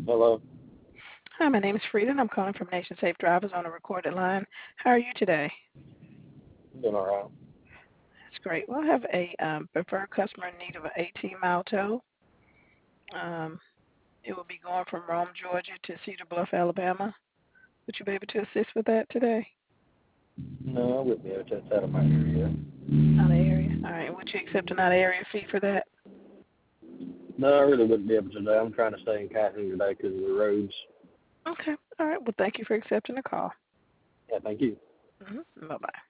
Hello. Hi, my name is Frida, and I'm calling from Nation Safe Drivers on a recorded line. How are you today? Doing all right. That's great. Well, I have a preferred customer in need of an 18-mile tow. Um, it will be going from Rome, Georgia to Cedar Bluff, Alabama. Would you be able to assist with that today? No, I wouldn't be able to touch out of my area. Out of area. All right. Would you accept an out-of-area fee for that? No, I really wouldn't be able to today. I'm trying to stay in Cassidy today because of the roads. Okay. All right. Well, thank you for accepting the call. Yeah, thank you. Bye-bye.